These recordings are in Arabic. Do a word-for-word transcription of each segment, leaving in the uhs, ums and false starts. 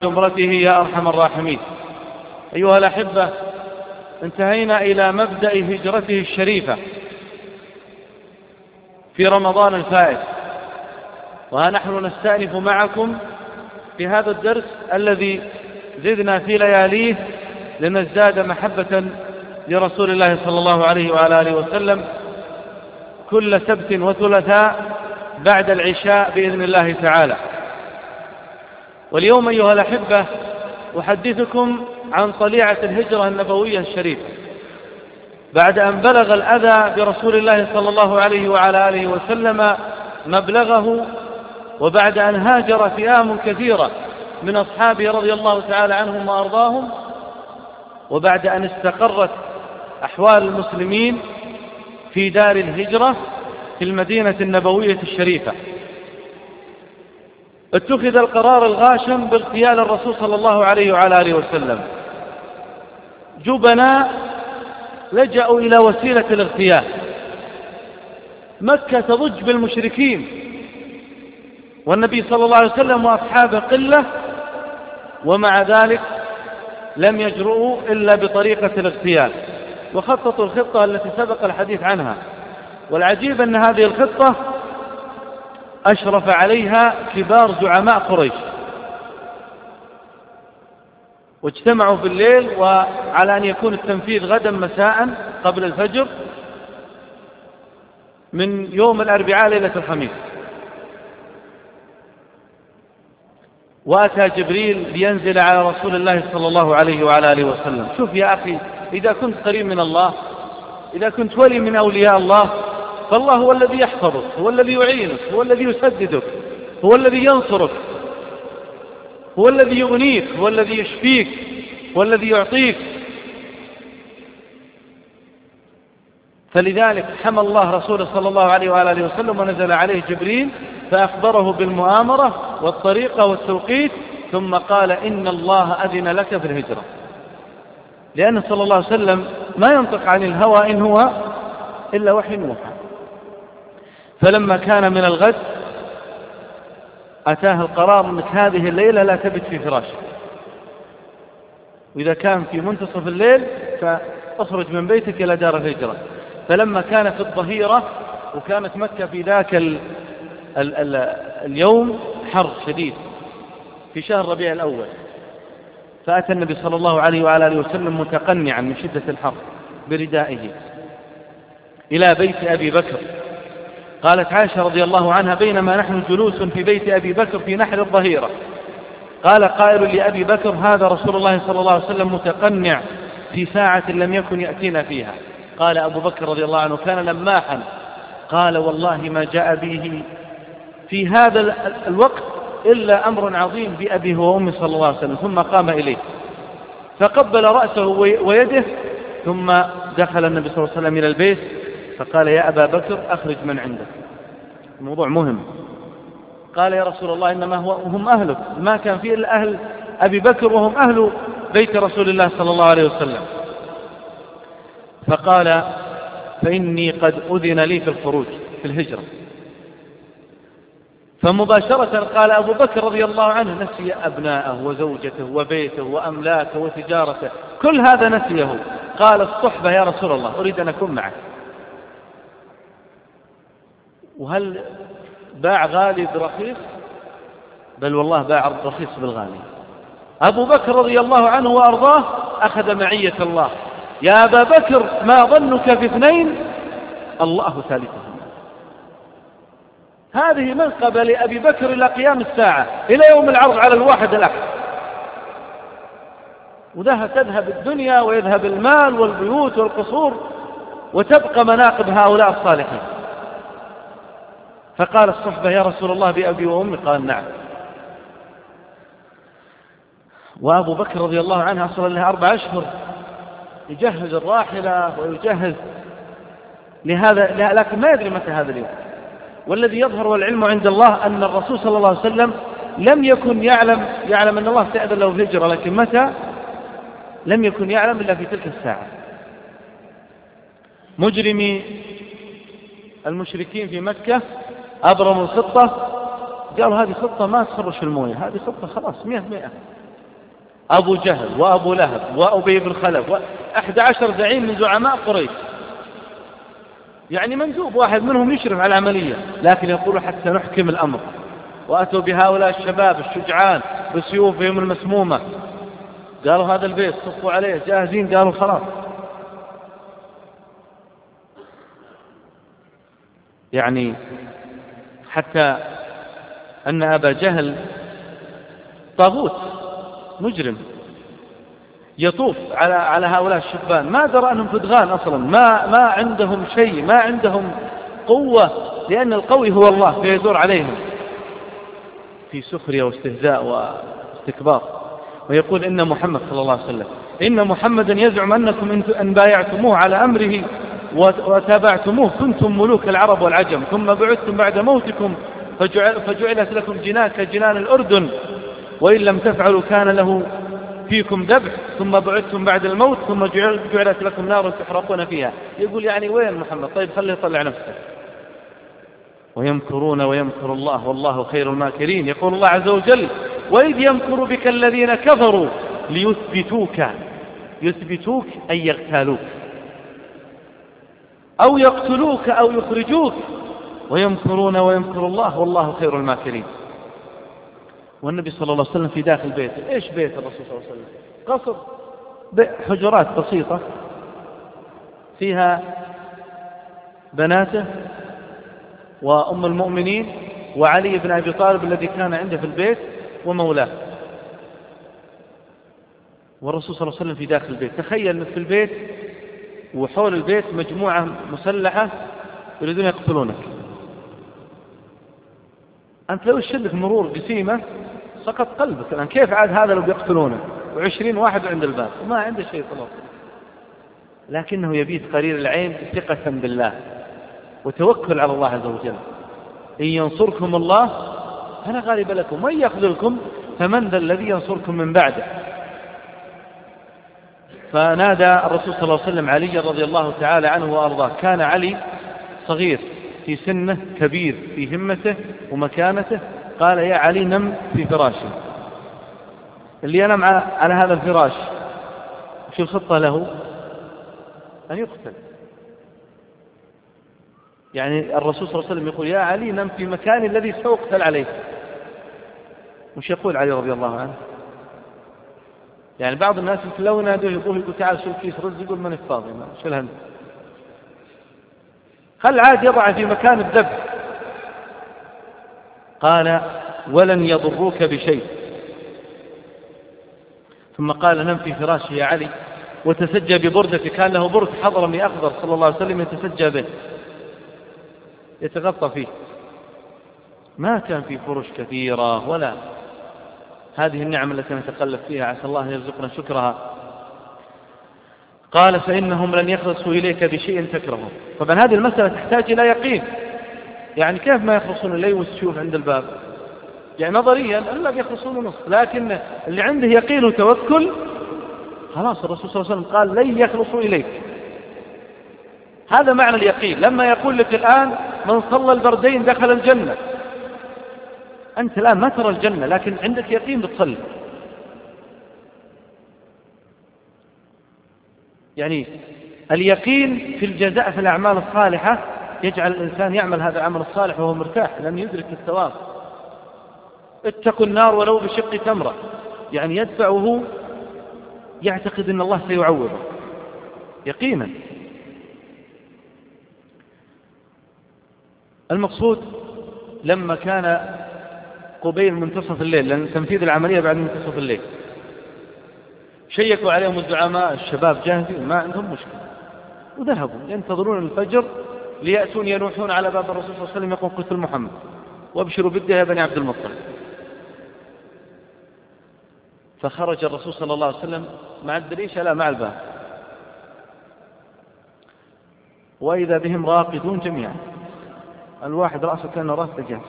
جمرته يا أرحم الراحمين. أيها الأحبة، انتهينا إلى مبدأ هجرته الشريفة في رمضان الفائت، وها نحن نستأنف معكم في هذا الدرس الذي زدنا في لياليه لنزداد محبة لرسول الله صلى الله عليه وعلى آله وسلم كل سبت وثلاثاء بعد العشاء بإذن الله تعالى. واليوم أيها الأحبة أحدثكم عن طليعة الهجرة النبوية الشريفة بعد أن بلغ الأذى برسول الله صلى الله عليه وعلى آله وسلم مبلغه، وبعد أن هاجر فئام كثيرة من أصحابه رضي الله تعالى عنهم وأرضاهم، وبعد أن استقرت أحوال المسلمين في دار الهجرة في المدينة النبوية الشريفة، اتخذ القرار الغاشم باغتيال الرسول صلى الله عليه وعلى آله وسلم. جبناء لجأوا إلى وسيلة الاغتيال. مكة تضج بالمشركين والنبي صلى الله عليه وسلم وأصحابه قلة، ومع ذلك لم يجرؤوا إلا بطريقة الاغتيال، وخططوا الخطة التي سبق الحديث عنها. والعجيب أن هذه الخطة أشرف عليها كبار زعماء قريش، واجتمعوا في الليل وعلى أن يكون التنفيذ غدا مساء قبل الفجر من يوم الأربعاء ليلة الخميس. وأتى جبريل لينزل على رسول الله صلى الله عليه وعلى آله وسلم. شوف يا أخي، إذا كنت قريب من الله، إذا كنت ولي من أولياء الله، فالله هو الذي يحفظك، هو الذي يعينك، هو الذي يسددك، هو الذي ينصرك، هو الذي يغنيك، هو الذي يشفيك، هو الذي يعطيك. فلذلك حمى الله رسوله صلى الله عليه وآله وسلم ونزل عليه جبريل فأخبره بالمؤامرة والطريقة والتوقيت، ثم قال إن الله أذن لك في الهجرة، لأن صلى الله عليه وسلم ما ينطق عن الهوى إن هو إلا وحي موحى. فلما كان من الغد أتاه القرار أنك هذه الليلة لا تبت في فراشك، وإذا كان في منتصف الليل فأخرج من بيتك إلى دار الهجرة. فلما كان في الظهيرة وكانت مكة في ذاك ال ال ال اليوم حر شديد في شهر ربيع الأول، فأتى النبي صلى الله عليه وعلى آله وسلم متقنعا من شدة الحر بردائه إلى بيت أبي بكر. قالت عائشة رضي الله عنها: بينما نحن جلوس في بيت أبي بكر في نحر الظهيرة، قال قائل لأبي بكر: هذا رسول الله صلى الله عليه وسلم متقنع في ساعة لم يكن يأتينا فيها. قال أبو بكر رضي الله عنه كان لماحا، قال: والله ما جاء به في هذا الوقت إلا أمر عظيم بأبيه وأمي صلى الله عليه وسلم. ثم قام إليه فقبل رأسه ويده، ثم دخل النبي صلى الله عليه وسلم إلى البيت فقال: يا أبا بكر أخرج من عندك. الموضوع مهم. قال: يا رسول الله إنما هو هم أهلك، ما كان فيه إلا أهل أبي بكر وهم أهل بيت رسول الله صلى الله عليه وسلم. فقال: فإني قد أذن لي في الخروج في الهجرة. فمباشرة قال أبو بكر رضي الله عنه: نسي أبناءه وزوجته وبيته وأملاكه وتجارته، كل هذا نسيه. قال: الصحبة يا رسول الله، أريد أن أكون معك. وهل باع غالي برخيص؟ بل والله باع الرخيص بالغالي. أبو بكر رضي الله عنه وأرضاه أخذ معية الله. يا أبا بكر ما ظنك في اثنين الله ثالثهم. هذه منقبة لأبي بكر إلى قيام الساعة، إلى يوم العرض على الواحد الأحد. وذهب تذهب الدنيا ويذهب المال والبيوت والقصور، وتبقى مناقب هؤلاء الصالحين. فقال: الصحبة يا رسول الله بأبي وأمي؟ قال: نعم. وأبو بكر رضي الله عنه أصل له أربع أشهر يجهز الراحلة ويجهز لهذا، لكن ما يدري متى هذا اليوم. والذي يظهر والعلم عند الله أن الرسول صلى الله عليه وسلم لم يكن يعلم يعلم أن الله سيأذن له في الهجرة، لكن متى لم يكن يعلم إلا في تلك الساعة. مجرمي المشركين في مكة أبرموا الخطة، قالوا هذه خطة ما تخرج في المويه، هذه خطة خلاص مئة مئة أبو جهل وأبو لهب وأبي بن خلف وأحد عشر زعيم من زعماء قريش، يعني مندوب واحد منهم يشرف على العملية، لكن يقولوا حتى نحكم الأمر. وأتوا بهؤلاء الشباب الشجعان بسيوفهم المسمومة، قالوا هذا البيت صفوا عليه جاهزين، قالوا خلاص. يعني حتى أن أبا جهل طاغوت مجرم يطوف على على هؤلاء الشبان، ما درى أنهم فدغان أصلا، ما ما عندهم شيء، ما عندهم قوة، لأن القوي هو الله فيدور عليهم في سخرية واستهزاء واستكبار. ويقول إن محمد صلى الله عليه وسلم إن محمدا يزعم أنكم إن بايعتموه على أمره وتابعتموه كنتم ملوك العرب والعجم، ثم بعثتم بعد موتكم فجعل فجعلت لكم جنان كجنان الأردن، وإن لم تفعلوا كان له فيكم ذبح، ثم بعثتم بعد الموت ثم جعلت لكم نار تحرقون فيها. يقول يعني وين محمد؟ طيب خليه يطلع نفسه. ويمكرون ويمكر الله والله خير الماكرين. يقول الله عز وجل وإذ يمكر بك الذين كفروا ليثبتوك، يثبتوك أي يغتالوك أو يقتلوك أو يخرجوك، ويمكرون ويمكر الله والله خير الماكرين. والنبي صلى الله عليه وسلم في داخل بيته. إيش بيت الرسول صلى الله عليه وسلم؟ قصر حجرات بسيطة فيها بناته وأم المؤمنين وعلي بن أبي طالب الذي كان عنده في البيت ومولاه، والرسول صلى الله عليه وسلم في داخل البيت. تخيل أنك في البيت وحول البيت مجموعة مسلحة يريدون يقتلونك، أنت لو يشدك مرور جسيمة سقط قلبك الآن. كيف عاد هذا لو بيقتلونه وعشرين واحد عند الباب وما عنده شيء طلب، لكنه يبيت قرير العين ثقة بالله وتوكل على الله عز وجل. إن ينصركم الله فلا غالب لكم وإن يخذلكم فمن ذا الذي ينصركم من بعده. فنادى الرسول صلى الله عليه وسلم علي رضي الله تعالى عنه وأرضاه. كان علي صغير في سنه كبير في همته ومكانته. قال يا علي نم في فراشي. اللي ينام على هذا الفراش شو الخطة له؟ أن يقتل. يعني الرسول صلى الله عليه وسلم يقول يا علي نم في مكان الذي سأقتل عليه. مش يقول علي رضي الله عنه؟ يعني بعض الناس لو ينادوه يقول يقول تعال شيل كيس رز، يقول ماني فاضي شيل هند. خل عاد يضع في مكان الذبح. قال ولن يضروك بشيء. ثم قال نم في فراشي يا علي وتسجى ببردك. كان له برد حضرمي أخضر صلى الله عليه وسلم يتسجى به يتغطى فيه، ما كان في فرش كثيرة ولا هذه النعمة التي نتقلب فيها، عسى الله أن يرزقنا شكرها. قال فإنهم لن يخلصوا إليك بشيء تكرهه. طبعا هذه المسألة تحتاج إلى يقين. يعني كيف ما يخلصون إليه والسيوف عند الباب؟ يعني نظريا ألا يخلصون نصف، لكن اللي عنده يقين وتوكل خلاص. الرسول صلى الله عليه وسلم قال لن يخلصوا إليك. هذا معنى اليقين. لما يقول لك الآن من صلى البردين دخل الجنة، أنت الآن ما ترى الجنة لكن عندك يقين بتصلي. يعني اليقين في الجزاء في الأعمال الصالحة يجعل الإنسان يعمل هذا العمل الصالح وهو مرتاح لأن يدرك الثواب. اتقوا النار ولو بشق تمرة، يعني يدفعه يعتقد أن الله سيعوضه يقينا. المقصود لما كان قبيل منتصف الليل، لأن تنفيذ العملية بعد منتصف الليل، شيكوا عليهم الزعماء الشباب جاهزين ما عندهم مشكلة، وذهبوا ينتظرون الفجر ليأتون ينوحون على باب الرسول صلى الله عليه وسلم يقول قتل محمد وابشروا بالده يا بني عبد المطلب. فخرج الرسول صلى الله عليه وسلم مع الدريشة لا مع الباب، وإذا بهم راقدون جميعا، الواحد رأسه كان رأس دجاج.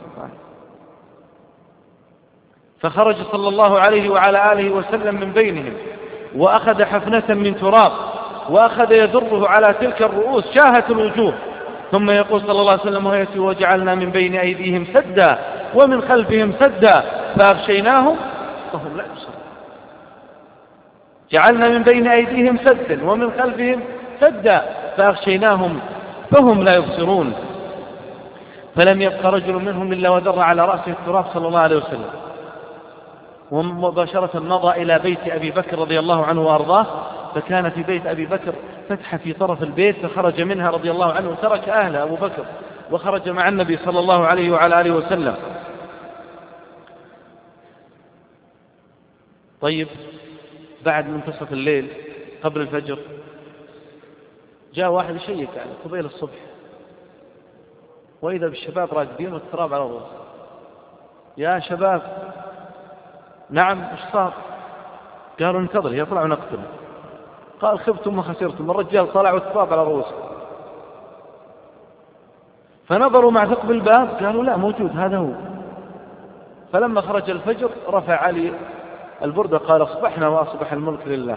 فخرج صلى الله عليه وعلى آله وسلم من بينهم وأخذ حفنة من تراب وأخذ يدره على تلك الرؤوس شاهت الوجوه، ثم يقول صلى الله عليه وسلم ويأتي وجعلنا من بين أيديهم سدا ومن خلفهم سدا فأغشيناهم فهم لا يبصرون. جعلنا من بين أيديهم سدا ومن خلفهم سدا فأغشيناهم فهم لا يبصرون. فلم يبق رجل منهم إلا وذر على رأسه التراب صلى الله عليه وسلم، ومباشرة مضى إلى بيت أبي بكر رضي الله عنه وأرضاه، فكان في بيت أبي بكر فتحة في طرف البيت، فخرج منها رضي الله عنه وترك أهله أبو بكر وخرج مع النبي صلى الله عليه وعلى آله وسلم. طيب بعد منتصف الليل قبل الفجر جاء واحد يشيك يعني قبيل الصبح، وإذا بالشباب راكبين والتراب على الرؤوس. يا شباب، نعم ايش صار؟ قالوا انتظر يطلع ونقتل. قال خبتم وخسرتم، الرجال طلع والتراب على رؤوسه. فنظروا مع ثقب الباب قالوا لا موجود هذا هو. فلما خرج الفجر رفع علي البردة قال اصبحنا وأصبح الملك لله.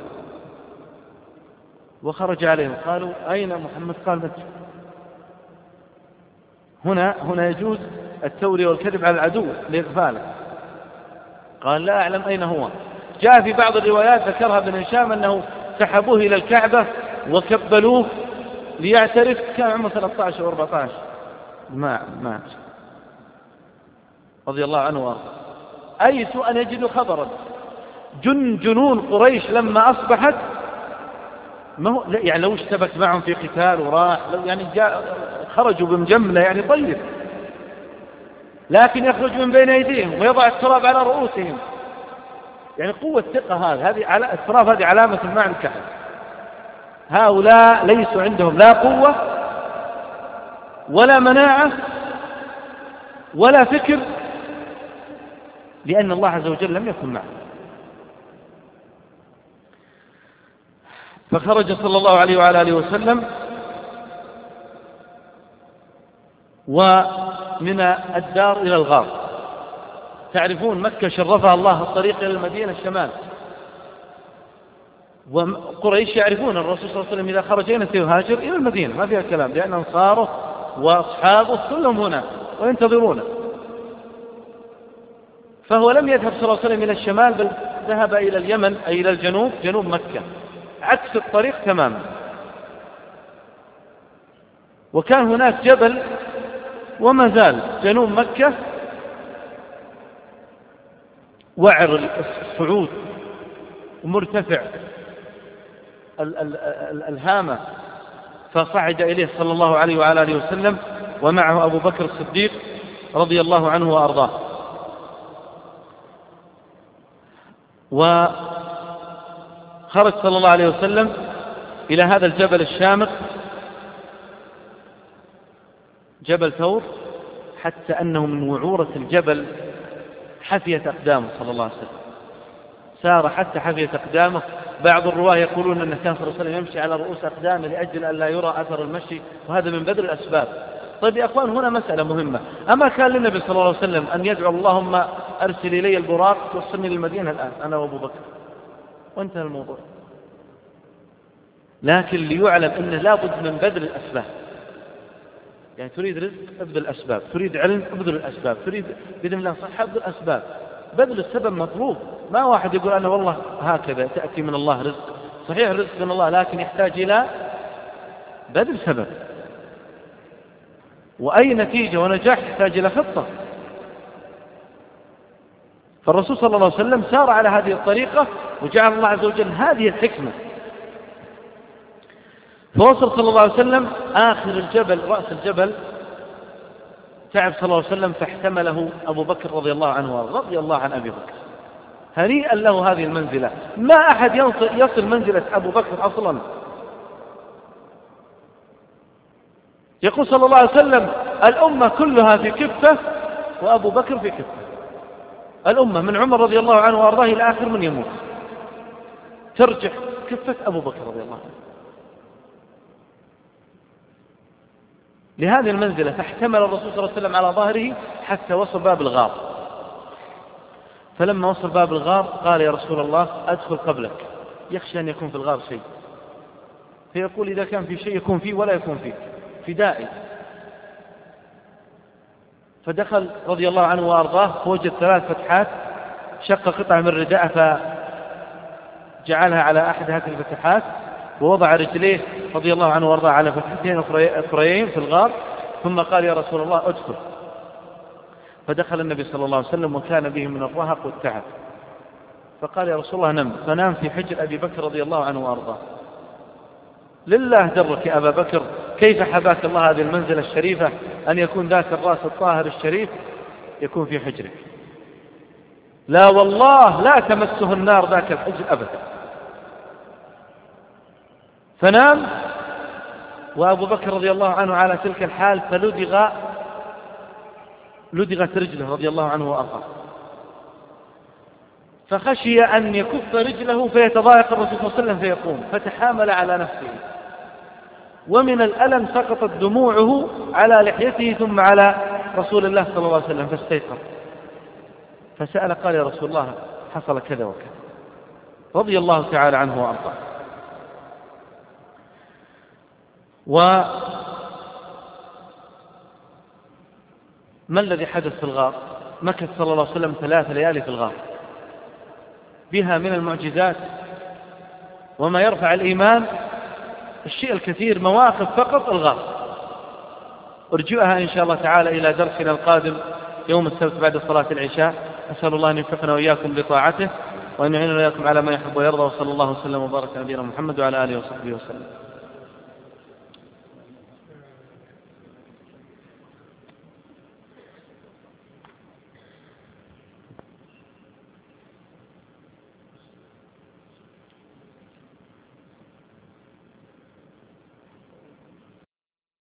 وخرج عليهم قالوا أين محمد؟ قال مت. هنا هنا يجوز التورية والكذب على العدو لإغفاله. قال لا أعلم أين هو. جاء في بعض الروايات ذكرها ابن هشام أنه سحبوه إلى الكعبة وكبلوه ليعترف، كان عمره ثلاثة عشر أو أربعة عشر، ما مات رضي الله عنه وارضاه. أيسوا أن يجدوا خبرا. جن جنون قريش لما أصبحت ما هو يعني لو اشتبك معهم في قتال وراح يعني جاء خرجوا بمجملة يعني طيب، لكن يخرج من بين أيديهم ويضع التراب على رؤوسهم، يعني قوة ثقة. هذه هذه التراب هذه علامة مع الكحل. هؤلاء ليسوا عندهم لا قوة ولا مناعة ولا فكر، لأن الله عز وجل لم يكن معهم. فخرج صلى الله عليه وعلى آله وسلم، ومن الدار إلى الغار. تعرفون مكة شرفها الله الطريق إلى المدينة الشمال، وقريش يعرفون الرسول صلى الله عليه وسلم إذا خرج أين سيهاجر إلى المدينة، ما فيها كلام، لأن أنصاره وأصحابه كلهم هنا وينتظرونه. فهو لم يذهب صلى الله عليه وسلم إلى الشمال، بل ذهب إلى اليمن أي إلى الجنوب، جنوب مكة، عكس الطريق تماما. وكان هناك جبل وما زال جنوب مكة وعر الصعود ومرتفع الهامة، فصعد إليه صلى الله عليه وعلى آله وسلم ومعه أبو بكر الصديق رضي الله عنه وأرضاه. وخرج صلى الله عليه وسلم إلى هذا الجبل الشامخ جبل ثور، حتى أنه من وعورة الجبل حفيت أقدامه صلى الله عليه وسلم، سار حتى حفيت أقدامه. بعض الرواه يقولون أن كان صلى الله عليه وسلم يمشي على رؤوس أقدامه لأجل أن لا يرى أثر المشي، وهذا من بدر الأسباب. طيب يا أخوان، هنا مسألة مهمة. أما كان للنبي صلى الله عليه وسلم أن يدعو اللهم أرسل إلي البراق توصلني للمدينة الآن أنا وأبو بكر وانتهى الموضوع؟ لكن ليعلم أنه لابد من بذل الأسباب. يعني تريد رزق ابذل الأسباب، تريد علم ابذل الأسباب، تريد بإذن الله صحة ابذل الأسباب. بذل السبب مطلوب. ما واحد يقول أنا والله هكذا تأتي من الله رزق، صحيح رزق من الله، لكن يحتاج إلى بذل سبب، وأي نتيجة ونجاح يحتاج إلى خطة. فالرسول صلى الله عليه وسلم سار على هذه الطريقة، وجعل الله عز وجل هذه الحكمة. فوصل صلى الله عليه وسلم آخر الجبل، رأس الجبل، تعب صلى الله عليه وسلم، فاحتمله أبو بكر رضي الله عنه رضي الله عن أبي بكر. هنيئا له هذه المنزلة، ما أحد يصل منزلة أبو بكر أصلا. يقول صلى الله عليه وسلم الأمة كلها في كفة وأبو بكر في كفة. الأمة من عمر رضي الله عنه وأرضاه إلى آخر من يموت ترجح كفة أبو بكر رضي الله عنه. لهذه المنزلة فاحتمل الرسول صلى الله عليه وسلم على ظهره حتى وصل باب الغار. فلما وصل باب الغار قال يا رسول الله أدخل قبلك، يخشى أن يكون في الغار شيء، فيقول إذا كان في شيء يكون فيه ولا يكون فيه فدائي. فدخل رضي الله عنه وأرضاه، فوجد ثلاث فتحات، شق قطعة من رداءه جعلها على أحد هذه الفتحات ووضع رجليه رضي الله عنه وارضاه على فتحتين أخريين في الغار، ثم قال يا رسول الله ادخل. فدخل النبي صلى الله عليه وسلم وكان به من الرهق والتعب، فقال يا رسول الله نم، فنام في حجر أبي بكر رضي الله عنه وارضاه. لله درك يا أبا بكر، كيف حباك الله هذه المنزلة الشريفة أن يكون ذاك الرأس الطاهر الشريف يكون في حجرك؟ لا والله لا تمسه النار ذاك الحجر أبدا. فنام وأبو بكر رضي الله عنه على تلك الحال، فلدغ لدغت رجله رضي الله عنه وأرضاه، فخشي أن يكف رجله فيتضايق الرسول صلى الله عليه وسلم فيقوم، فتحامل على نفسه، ومن الألم سقطت دموعه على لحيته ثم على رسول الله صلى الله عليه وسلم، فاستيقظ فسأل قال يا رسول الله حصل كذا وكذا، رضي الله تعالى عنه وأرضاه. وما الذي حدث في الغار؟ مكث صلى الله عليه وسلم ثلاث ليالي في الغار، بها من المعجزات وما يرفع الإيمان الشيء الكثير، مواقف فقط الغار. ارجوها إن شاء الله تعالى إلى درسنا القادم يوم السبت بعد صلاة العشاء. أسأل الله أن يوفقنا وإياكم بطاعته وأن يعيننا وإياكم على ما يحب ويرضى، وصلى الله وسلم وبارك على نبينا محمد وعلى آله وصحبه وسلم.